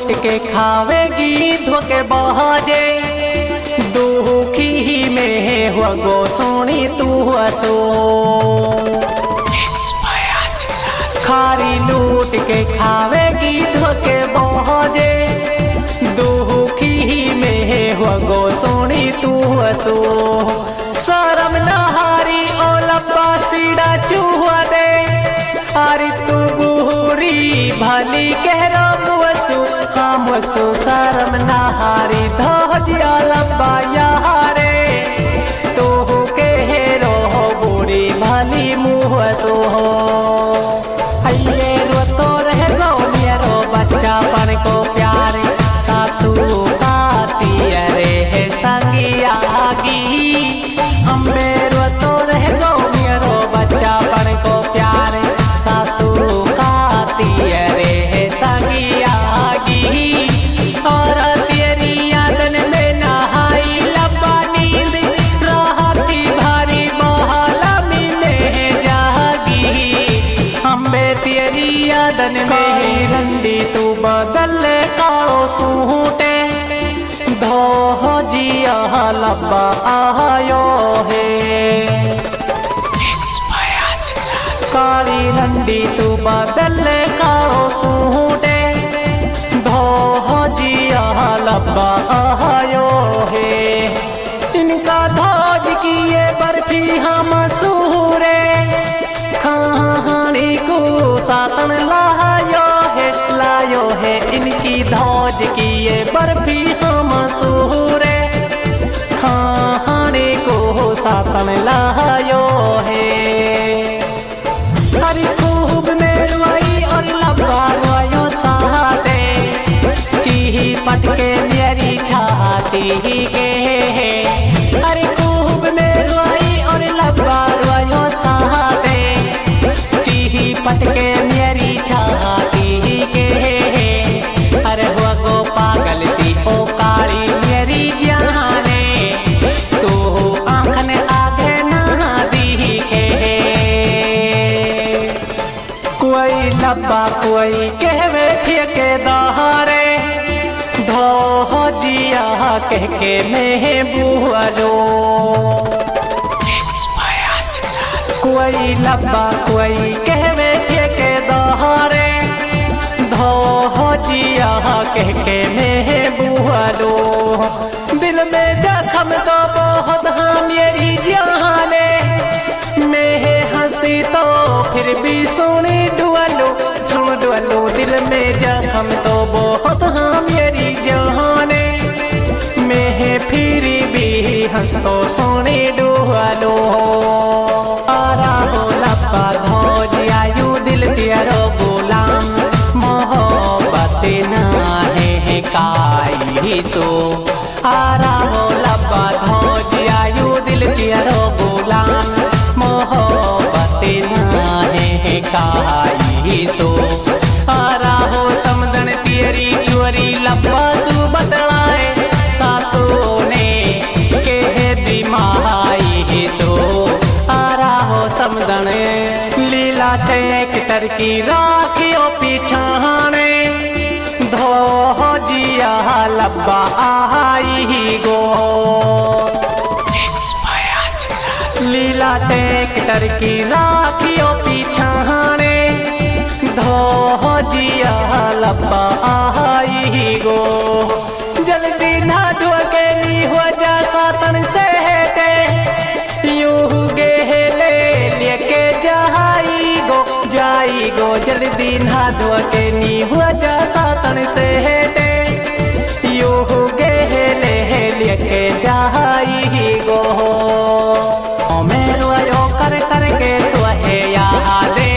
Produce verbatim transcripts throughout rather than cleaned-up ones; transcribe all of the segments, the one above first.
लूट के खावेगी धोके बहाजे दुखी में हुआ गो सोनी तू हसो खारी लूट के खावेगी धोके बहाजे दुखी में हुआ गो सोनी तू हसो शरम नहारी ओ लब्बा सीड़ा चूहा दे हारी तू बुरी भली कह रो वसु हम वसु शरम नहारी धोजिया लब्बा यारे तो कह रो बुरी भली मुँह वसु हो अये रो तो रह गो मेरो बच्चा पन को प्यारे सासू काती अरे है संगियागी अम्बे रो तो रह गो मेरो बच्चा पन को प्यारे सासू काती अरे है संगियागी और तेरी यादन में नहाई लब्बा नींद राहती भारी बहालमी में जागी अम्बे तेरी यादन में रंडी तू बदल कालो सूटे धो जिया लब्बा आयो है काली रंडी तू बदल कालो सूटे धो जिया लब्बा आयो है इनका धोज की ये बर्फी हम सूरे खानी को सातन लायो है लायो है इनकी धोज की ये बर्फी हम सूरे खाने को सातन लायो है हरी खूब मेरवाई और लब्बा रोयो साथे चीही पटके मेरी छाती के हरी खूब मेरवाई और लब्बा रोयो साथे चीही पटके मेरी छाती के अरे हुआ गो पागल सी ओ काली मेरी जाने तो आँखन आगे ना दिखे कोई लब्बा कोई कहवे ठेकेदारे धो जिया कह के मैं बुआलो कोई लब्बा कोई कहवे ठेकेदारे धो जिया कह के मैं बुआलो दिल में जख्म तो बहुत हाँ मेरी जाने मैं हंसी तो फिर भी सोनी डुअलो सुन डुअलो दिल में जख्म तो बहुत हाँ मेरी जाने मैं फिर भी हंस तो सोनी डुअलो आरा हो लब्बा धोज आयु दिल तेरो गुलाम मोहब्बत ना है काई सो आरा हो लब्बा धोज आयु दिल तेरो गुलाम मोहब्बत ना है काई सो आरा हो समदन तेरी चोरी लब्बा सु बतलाए सासू ने कह दी माई सो आरा हो समदन लीला टेक तरकी राखियो पिछाने धो जिया लब्बा आई गो लीला टेक तरकी राखियो पिछाने धो जिया लब्बा आई गो जल्दी ना धो के नी हो जा सातन से हटे यूं गेले लेके जाई गो जाई गो जल्दी ना धो के नी हो जा सातन से हटे यूं गेले लेके जाई गो मेरो आयो कर कर के तो है यादे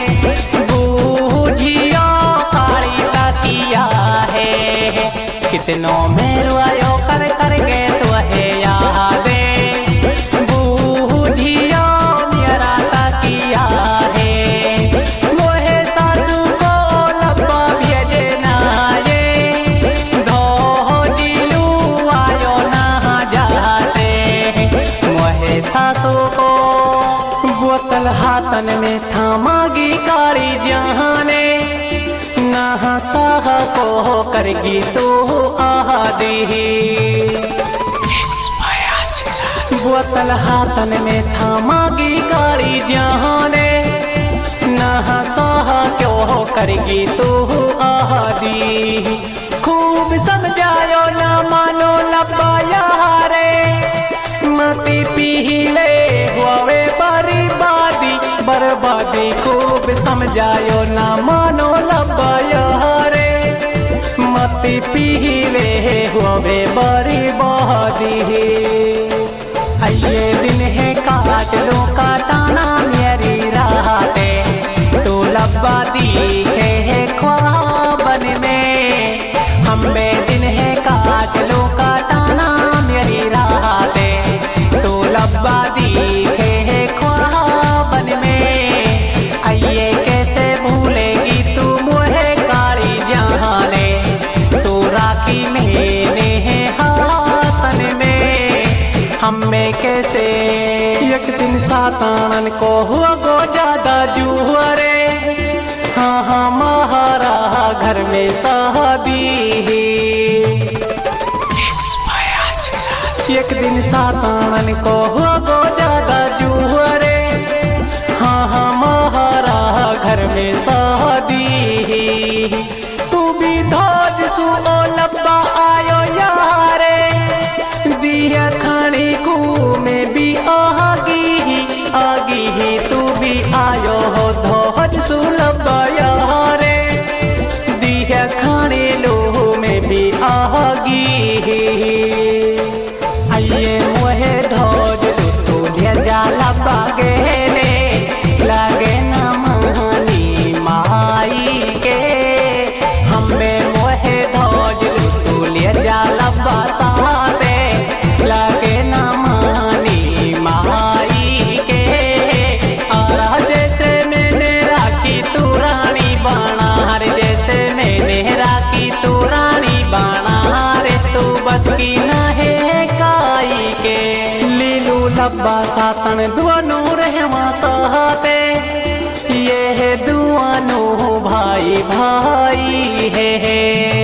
बूझियो काली ताकिया है कितनों मेरो आयो कर कर के तो है यादे बूझियो मेरा ताकिया है मोहे सासू को लब्बा भेजना ये धो दिलू आयो ना जा से मोहे सासू को बोतल हाथन में थामागी काली जहाने ना सह को क्यों करगी तू आदि। बोतल हाथन में थामागी गाड़ी जाने ना सह क्यों करगी तू आदि। खूब समझायो ना मानो लबाया रे मती पीले हुए बर्बादी बर्बादी। खूब समझायो ना मानो लबाया रे मती पीले हुए बर्बादी। ये दिन है काट लो काटाना मेरी राहते तो लब्बा दिखे है ख्वाबन में। हमें दिन है काट लो काटाना मेरी राहते तो लब्बा दिखे है ख्वाबन में। आइए कैसे भूलेगी तू मोहे काली जहाने तो राखी मैंने है हाथन में। हमें कैसे एक दिन सातानन को हुआ गो ज्यादा जुहरे। हाँ हाँ महारा घर में शादी। एक दिन सातानन को हुआ गो ज्यादा जुहरे। हाँ हाँ महारा घर में शादी। तू भी धोज सु ओ लब्बा आयो यारे दिया खाने को में भी आगी ही आगी ही। तू भी आयो हो धोज सु लब्बा यारे दिया खाने लो में भी आगी ही। आइए मोहे धोज तू लिया जा लब्बा गेले लागे ना महानी माई के। हमें मोहे धोज तू लिया जा लब्बा साथे लागे ना मानी माई के। और जैसे मैंने राखी तू रानी बाणा रे जैसे मैंने राखी तू रानी बाणा रे तू बस की ना है काई के। लीलू लब्बा सातन दुआनो रहमा सहते ये है दुआनो भाई भाई है।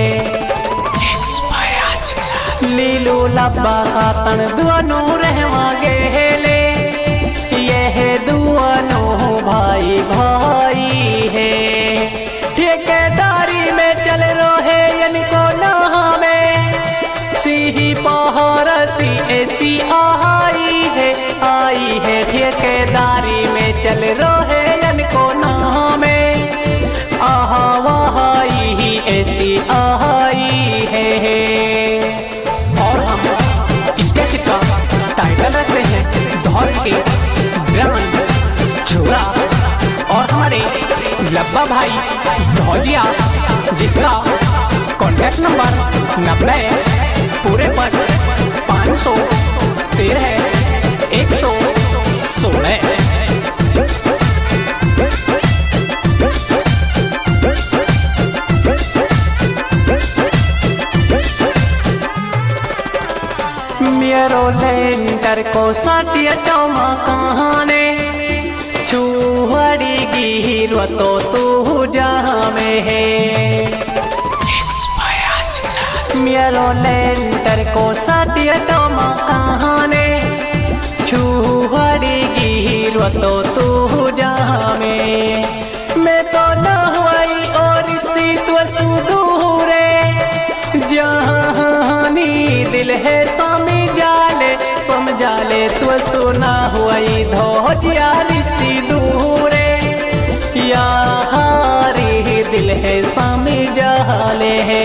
लीलू लब्बा सातन दुआनो रहमा गेले यह दुआनो भाई भाई है। ठेकेदारी में चल रहे इनको ना में सीही पहाड़सी ऐसी आई है आई है। ठेकेदारी में चल रहे इनको ना में आहा वहाई ही ऐसी आई है। इसका टाइटल रखते हैं धौल के ब्राह्मण छोरा और हमारे लब्बा भाई धौलिया जिसका कॉन्टैक्ट नंबर नब्बे पूरे पर पाँच सौ तेरह एक सौ सोलह। मेरो लेंटर को साटिया टमा कहाने छुहड़ी गिरो तो तू जहाँ में है। मेरो लेंटर को साटिया टमा कहाने छुहड़ी गिरो तो तू जहाँ में। मैं तो न हुई और इसी तो सुदूरे जहानी दिल है समझाले समझाले तो सुना हुई धोजियारी सी दूरे यारी दिल है समझाले है।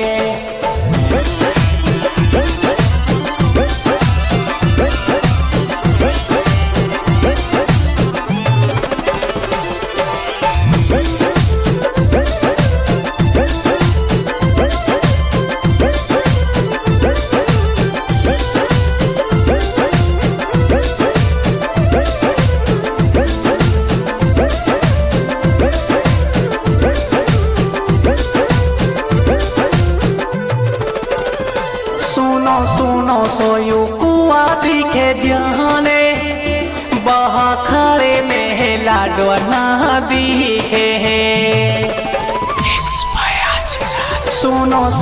सोयू कुआ दिखे जाने बहा खड़े में लाडवा ना दिखे।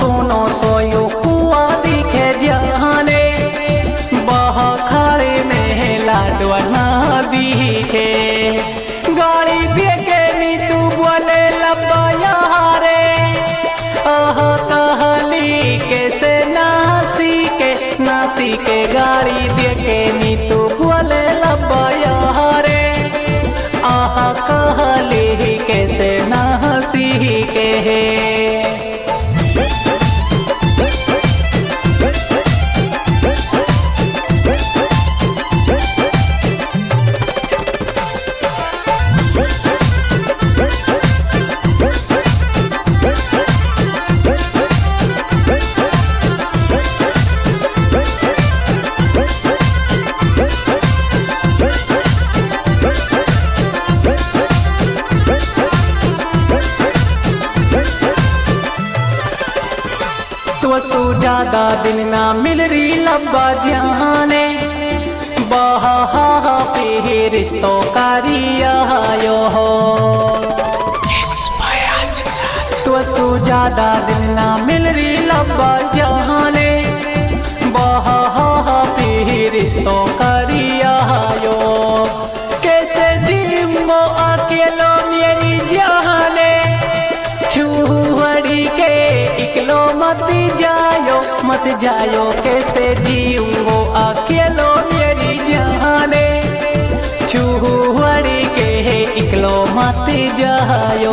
सुनो सोयो कुआ दिखे जाने बह खाड़े में लाडवा ना दिखे गाड़ी देखे नी तू बोले लबाया रे आह कहली कैसे नासी के नासी के गाड़ी देखे नी तू बोले लबाया रे आह कहली कैसे नासी के सो ज्यादा दिन ना मिल रही लब्बा जाने बहा पे रिश्तों का रिया हो तो सो ज्यादा दिन ना मिल रही लब्बा जाने बहा पे रिश्तों का रिया हो कैसे जिम्मो अकेलो मेरी जाने छुहड़ी के इकलो मत जायो मत जायो कैसे जीऊंगो अकेलो मेरी जाने छुहड़ी के इकलो मत जायो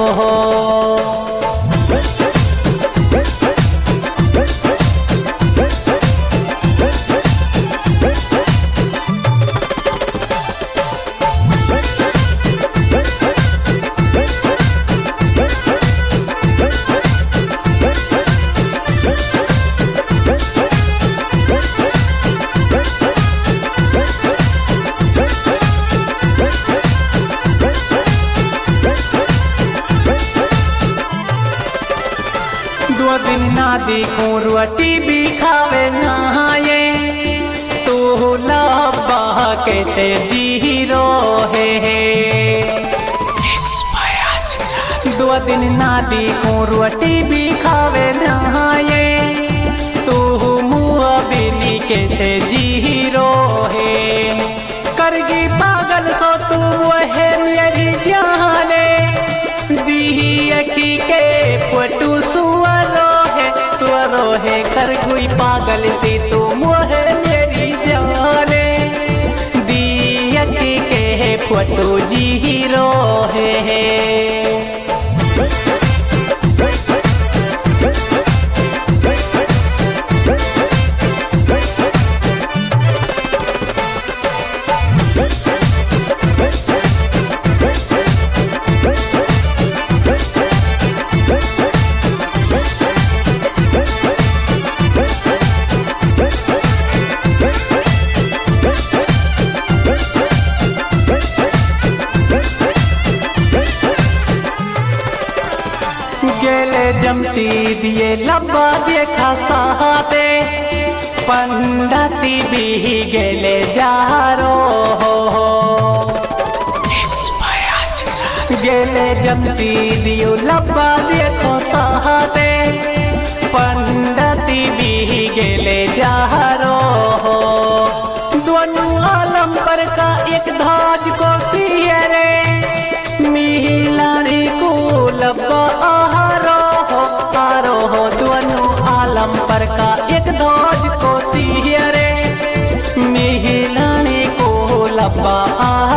दो दिन ना देखूं रोटी भी खावे नहाए तो लब्बा कैसे जी रो है दो दिन ना देखूं रोटी भी खावे नहाए तो मुआ बेली कैसे जी रो है करगी पागल सो तू वह मेरी जाने दी अखी के पटू सुअरो है सुअरो है कर कोई पागल सी तू मोहे मेरी जाने दी अखी के पटू जी रो है गेले जमशीद ये लब्बा देखा साहते पंडती भी गेले जारो हो गेले जमशीद यो लब्बा देखो साहते पंडती भी गेले जारो हो दोनों आलम पर का एक धाज को सियरे मिलानी को लब्बा आहारो हो आरो हो दोनों आलम पर का एक धाज को सियरे मिलानी को लब्बा आहारो